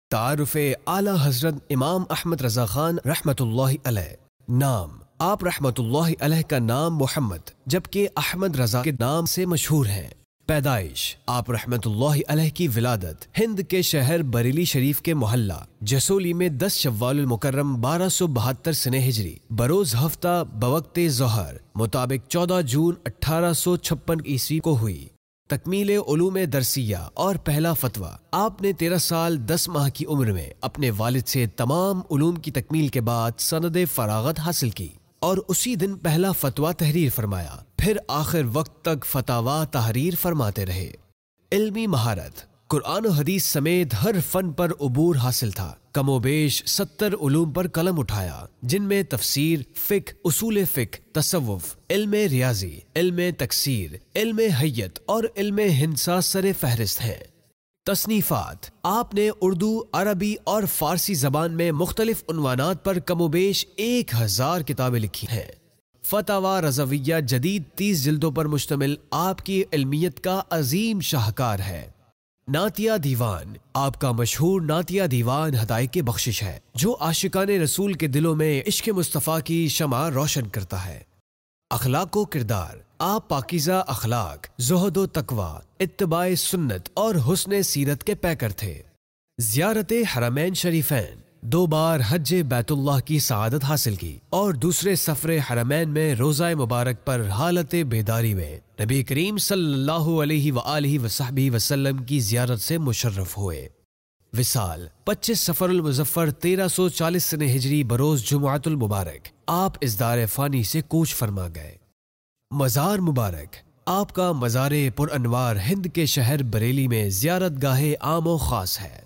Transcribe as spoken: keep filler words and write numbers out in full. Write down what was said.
تعارف اعلی حضرت امام احمد رضا خان رحمۃ اللہ علیہ. نام: آپ رحمۃ اللہ علیہ کا نام محمد جبکہ احمد رضا کے نام سے مشہور ہیں. پیدائش: آپ رحمۃ اللہ علیہ کی ولادت ہند کے شہر بریلی شریف کے محلہ جسولی میں دس شوال المکرم بارہ سو بہتر سنہ ہجری بروز ہفتہ بوقت ظہر مطابق چودہ جون اٹھارہ سو چھپن عیسوی کو ہوئی. تکمیل علوم درسیہ اور پہلا فتویٰ: آپ نے تیرہ سال دس ماہ کی عمر میں اپنے والد سے تمام علوم کی تکمیل کے بعد سند فراغت حاصل کی اور اسی دن پہلا فتویٰ تحریر فرمایا. پھر آخر وقت تک فتاویٰ تحریر فرماتے رہے. علمی مہارت: قرآن و حدیث سمیت ہر فن پر عبور حاصل تھا. کم و بیش ستر علوم پر قلم اٹھایا جن میں تفسیر، فقہ، اصول فقہ، تصوف، علم ریاضی، علم تکسیر، علم حیت اور علم ہندسہ سر فہرست ہیں. تصنیفات: آپ نے اردو، عربی اور فارسی زبان میں مختلف عنوانات پر کم و بیش ایک ہزار کتابیں لکھی ہیں. فتاوی رضویہ جدید تیس جلدوں پر مشتمل آپ کی علمیت کا عظیم شاہکار ہے. نعتیہ دیوان: آپ کا مشہور نعتیہ دیوان ہدایت بخشش ہے جو عاشقان رسول کے دلوں میں عشق مصطفیٰ کی شمع روشن کرتا ہے. اخلاق و کردار: آپ پاکیزہ اخلاق، زہد و تقوی، اتباع سنت اور حسن سیرت کے پیکر تھے. زیارت حرمین شریفین: دو بار حج بیت اللہ کی سعادت حاصل کی اور دوسرے سفر حرمین میں روزہ مبارک پر حالت بیداری میں نبی کریم صلی اللہ علیہ وآلہ وصحبہ وسلم کی زیارت سے مشرف ہوئے. وصال: پچیس سفر المظفر تیرہ سو چالیس سنہ ہجری بروز جمعۃ المبارک آپ اس دار فانی سے کوچ فرما گئے. مزار مبارک: آپ کا مزار پر انوار ہند کے شہر بریلی میں زیارت گاہ عام و خاص ہے.